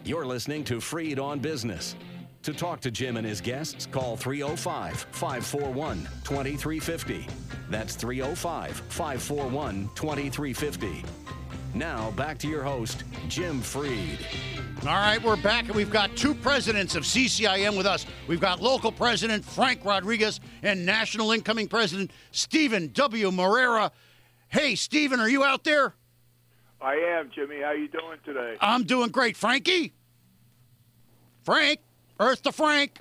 You're listening to Freed on Business. To talk to Jim and his guests, call 305-541-2350. That's 305-541-2350. Now, back to your host, Jim Freed. All right, we're back, and we've got two presidents of CCIM with us. We've got local president Frank Rodriguez and national incoming president Stephen W. Moreira. Hey, Stephen, are you out there? I am, Jimmy. How you doing today? I'm doing great. Frankie? Frank? Earth to Frank.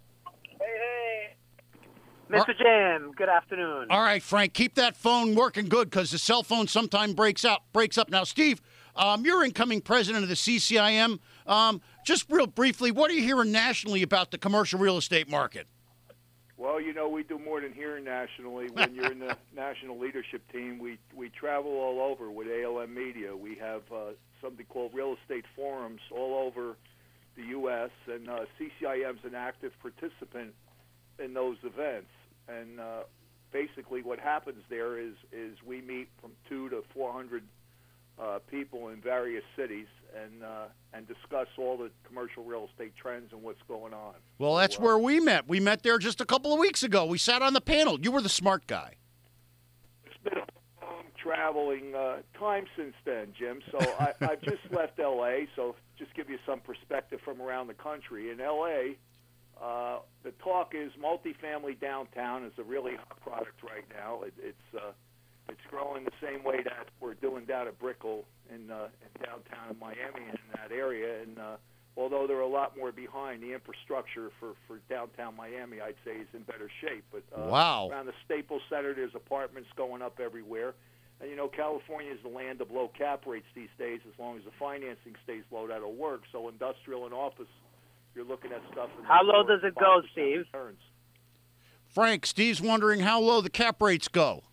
Hey. Mr. Jim, good afternoon. All right, Frank, keep that phone working good because the cell phone sometimes breaks up. Now, Steve, you're incoming president of the CCIM. Just real briefly, what are you hearing nationally about the commercial real estate market? Well, you know, we do more than hearing nationally. When you're in the national leadership team, we travel all over with ALM Media. We have something called real estate forums all over the U.S., and CCIM's an active participant in those events. And basically what happens there is we meet from 200 to 400 people in various cities and discuss all the commercial real estate trends and what's going on. Well, that's where we met. We met there just a couple of weeks ago. We sat on the panel. You were the smart guy. It's been a long traveling time since then, Jim. So I've just left L.A., so just give you some perspective from around the country. In L.A., the talk is multifamily downtown is a really hot product right now. It's growing the same way that we're doing down at Brickell in downtown Miami in that area. And although they're a lot more behind, the infrastructure for downtown Miami, I'd say, is in better shape. But wow. Around the Staples Center, there's apartments going up everywhere. And, you know, California is the land of low cap rates these days. As long as the financing stays low, that'll work. So industrial and office, you're looking at stuff. How low does it go, Steve? Returns. Frank, Steve's wondering how low the cap rates go.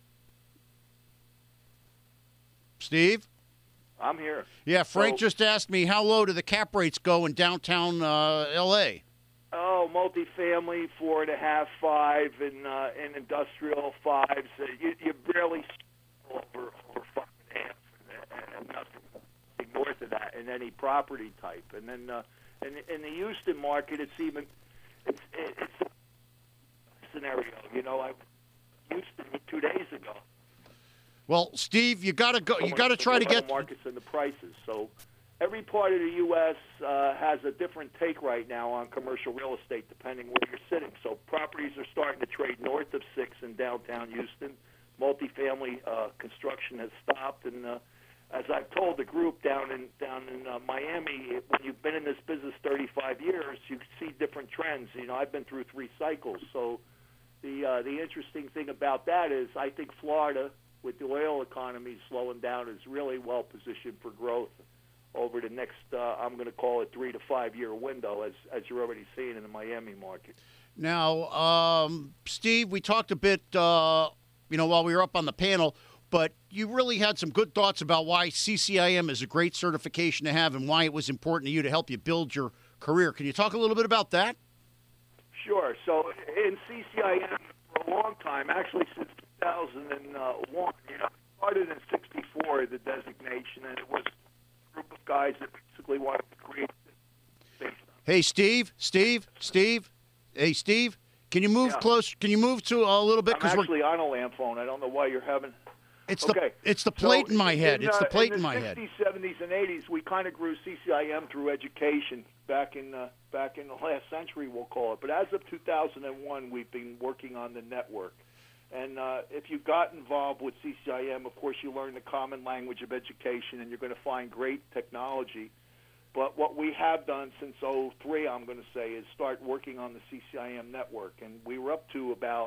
Steve? I'm here. Yeah, Frank just asked me how low do the cap rates go in downtown L.A.? Oh, multifamily, 4.5, 5, and industrial 5s. You barely see over 5.5, and nothing north of that in any property type. And then in the Houston market, it's a scenario. You know, I was in Houston 2 days ago. Well, Steve, you got to go. You got to try to get markets and the prices. So every part of the U.S. Has a different take right now on commercial real estate, depending where you're sitting. So properties are starting to trade north of 6 in downtown Houston. Multifamily construction has stopped, and as I've told the group down in Miami, when you've been in this business 35 years, you see different trends. You know, I've been through 3 cycles. So the interesting thing about that is I think Florida, with the oil economy slowing down, is really well positioned for growth over the next, I'm going to call it 3 to 5 year window, as you're already seeing in the Miami market. Now, Steve, we talked a bit, while we were up on the panel, but you really had some good thoughts about why CCIM is a great certification to have and why it was important to you to help you build your career. Can you talk a little bit about that? Sure. So in CCIM for a long time, actually since 2001, started in '64, the designation, and it was a group of guys that basically wanted to create this. Hey, Steve. Hey, Steve. Can you move close? Can you move to a little bit? I'm actually on a lamp phone. I don't know why you're having. It's the plate in my head. It's the plate in my head. In the 60s, 70s, and 80s, we kind of grew CCIM through education back in the last century, we'll call it. But as of 2001, we've been working on the network. And if you got involved with CCIM, of course, you learn the common language of education, and you're going to find great technology. But what we have done since '03, I'm going to say, is start working on the CCIM network. And we were up to about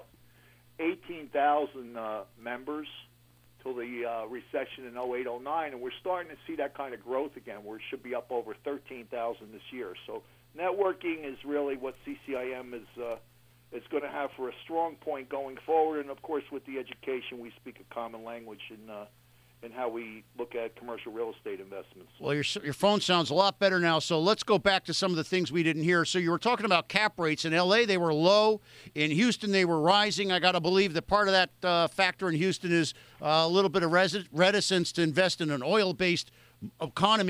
18,000 members till the recession in '08-09, and we're starting to see that kind of growth again, where it should be up over 13,000 this year. So networking is really what CCIM is going to have for a strong point going forward. And, of course, with the education, we speak a common language in how we look at commercial real estate investments. Well, your phone sounds a lot better now, so let's go back to some of the things we didn't hear. So you were talking about cap rates. In L.A., they were low. In Houston, they were rising. I got to believe that part of that factor in Houston is a little bit of reticence to invest in an oil-based economy.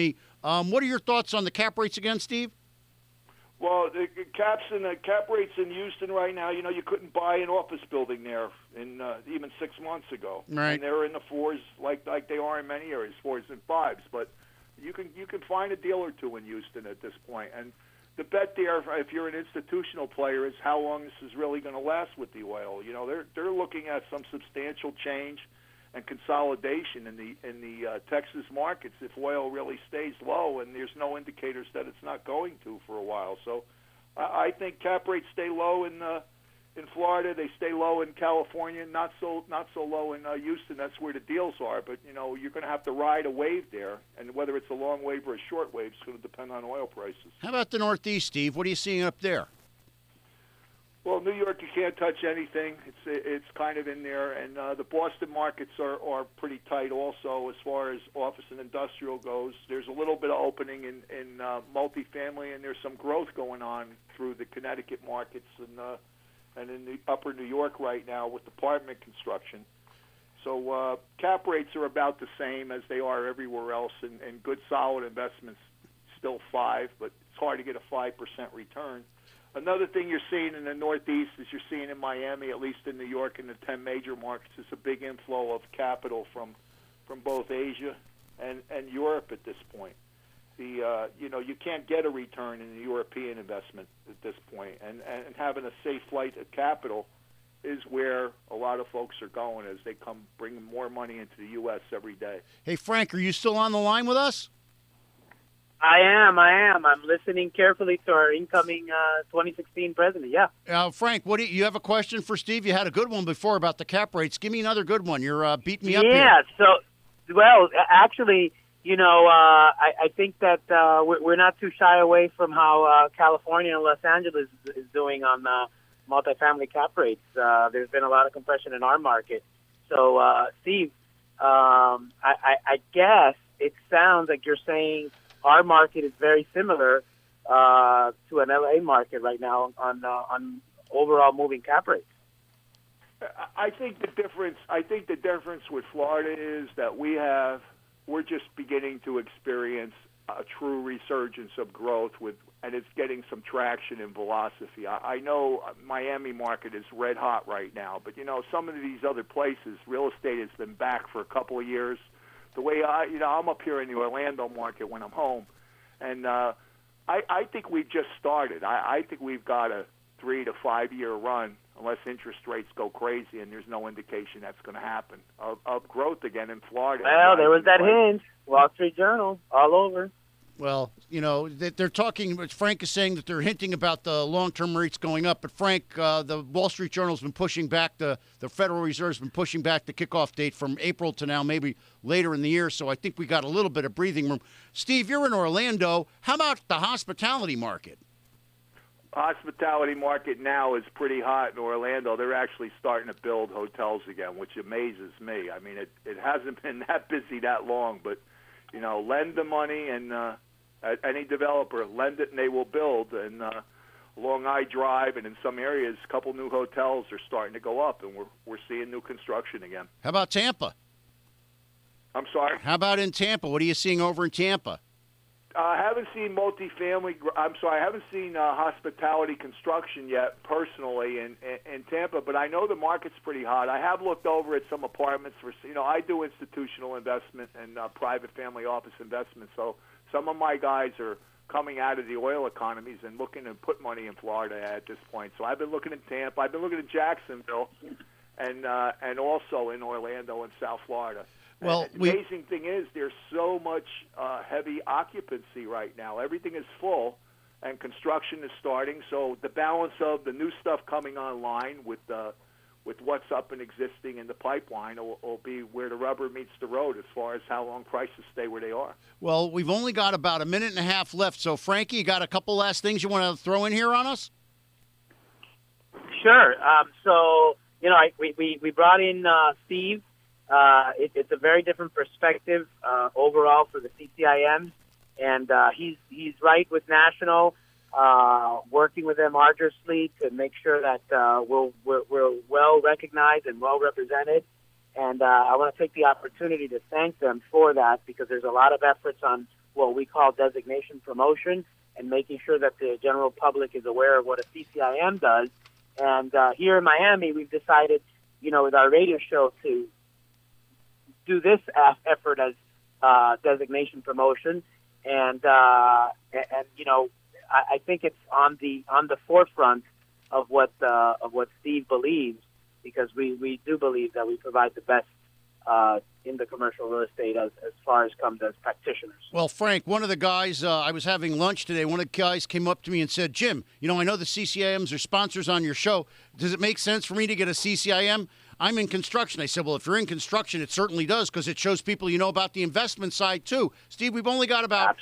What are your thoughts on the cap rates again, Steve? Well, the cap rates in Houston right now, you couldn't buy an office building there in even 6 months ago. Right. And they're in the 4s like they are in many areas, 4s and 5s. But you can find a deal or two in Houston at this point. And the bet there, if you're an institutional player, is how long this is really going to last with the oil. They're looking at some substantial change and consolidation in the Texas markets if oil really stays low, and there's no indicators that it's not going to for a while. So I think cap rates stay low in Florida. They stay low in California, not so low in Houston. That's where the deals are. But you're going to have to ride a wave there, and whether it's a long wave or a short wave is going to depend on oil prices. How about the Northeast, Steve? What are you seeing up there? Well, New York, you can't touch anything. It's kind of in there, and the Boston markets are pretty tight also as far as office and industrial goes. There's a little bit of opening in multifamily, and there's some growth going on through the Connecticut markets and in the upper New York right now with apartment construction. So cap rates are about the same as they are everywhere else, and good solid investments still 5, but it's hard to get a 5% return. Another thing you're seeing in the Northeast is you're seeing in Miami, at least in New York and the 10 major markets, is a big inflow of capital from both Asia and Europe at this point. You can't get a return in the European investment at this point, and having a safe flight of capital is where a lot of folks are going as they come bringing more money into the U.S. every day. Hey, Frank, are you still on the line with us? I am. I'm listening carefully to our incoming 2016 president. Yeah. Frank, you have a question for Steve? You had a good one before about the cap rates. Give me another good one. You're beating me up here. Yeah. So, well, actually, I think that we're not too shy away from how California and Los Angeles is doing on multifamily cap rates. There's been a lot of compression in our market. So, Steve, I guess it sounds like you're saying our market is very similar to an LA market right now on overall moving cap rates. I think the difference with Florida is that we're just beginning to experience a true resurgence of growth and it's getting some traction and velocity. I know Miami market is red hot right now, but some of these other places, real estate has been back for a couple of years. The way I'm up here in the Orlando market when I'm home, and I think we've just started. I think we've got a 3 to 5 year run, unless interest rates go crazy, and there's no indication that's going to happen, of growth again in Florida. Well, there was that hint. Wall Street Journal, all over. Well, they're talking, Frank is saying that they're hinting about the long-term rates going up. But, Frank, the Wall Street Journal's been pushing back, the Federal Reserve's been pushing back the kickoff date from April to now, maybe later in the year. So I think we got a little bit of breathing room. Steve, you're in Orlando. How about the hospitality market? Hospitality market now is pretty hot in Orlando. They're actually starting to build hotels again, which amazes me. I mean, it hasn't been that busy that long, but, lend the money and any developer, lend it and they will build. And along I Drive and in some areas, a couple new hotels are starting to go up, and we're seeing new construction again. How about Tampa? I'm sorry? How about in Tampa? What are you seeing over in Tampa? I haven't seen multifamily. I haven't seen hospitality construction yet personally in Tampa, but I know the market's pretty hot. I have looked over at some apartments for. I do institutional investment and private family office investment, so some of my guys are coming out of the oil economies and looking to put money in Florida at this point. So I've been looking at Tampa. I've been looking at Jacksonville, and also in Orlando and South Florida. Well, the amazing thing is there's so much heavy occupancy right now. Everything is full, and construction is starting. So the balance of the new stuff coming online with what's up and existing in the pipeline will be where the rubber meets the road as far as how long prices stay where they are. Well, we've only got about a minute and a half left. So, Frankie, you got a couple last things you want to throw in here on us? Sure. We brought in Steve. It's a very different perspective overall for the CCIM, and he's right with National, working with them arduously to make sure that we're well recognized and well represented. And I want to take the opportunity to thank them for that, because there's a lot of efforts on what we call designation promotion and making sure that the general public is aware of what a CCIM does. And here in Miami, we've decided, with our radio show to do this effort as designation promotion. And I think it's on the forefront of what Steve believes, because we do believe that we provide the best in the commercial real estate as far as comes as practitioners. Well, Frank, one of the guys, I was having lunch today, one of the guys came up to me and said, Jim, I know the CCIMs are sponsors on your show. Does it make sense for me to get a CCIM? I'm in construction. I said, well, if you're in construction, it certainly does, because it shows people about the investment side, too. Steve, we've only got about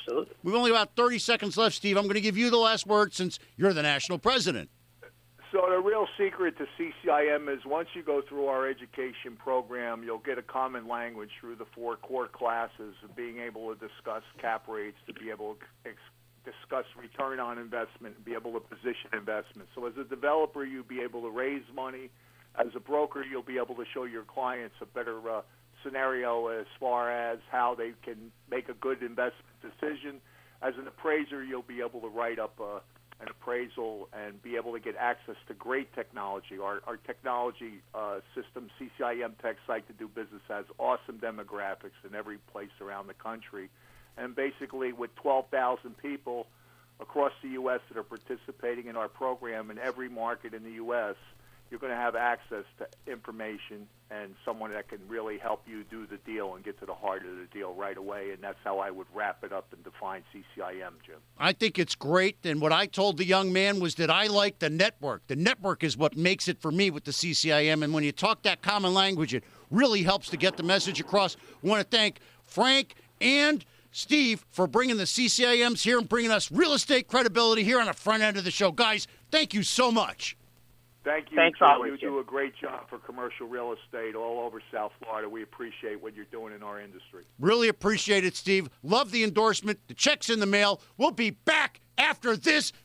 30 seconds left, Steve. I'm going to give you the last word since you're the national president. So the real secret to CCIM is once you go through our education program, you'll get a common language through the 4 core classes of being able to discuss cap rates, to be able to discuss return on investment, and be able to position investment. So as a developer, you'll be able to raise money. As a broker, you'll be able to show your clients a better scenario as far as how they can make a good investment decision. As an appraiser, you'll be able to write up an appraisal and be able to get access to great technology. Our technology system, CCIM Tech Site to Do Business, has awesome demographics in every place around the country. And basically with 12,000 people across the U.S. that are participating in our program in every market in the U.S., you're going to have access to information and someone that can really help you do the deal and get to the heart of the deal right away. And that's how I would wrap it up and define CCIM, Jim. I think it's great. And what I told the young man was that I like the network. The network is what makes it for me with the CCIM. And when you talk that common language, it really helps to get the message across. I want to thank Frank and Steve for bringing the CCIMs here and bringing us real estate credibility here on the front end of the show. Guys, thank you so much. Thank you. Thanks, Jim. always, You Jim. do a great job for commercial real estate all over South Florida. We appreciate what you're doing in our industry. Really appreciate it, Steve. Love the endorsement. The check's in the mail. We'll be back after this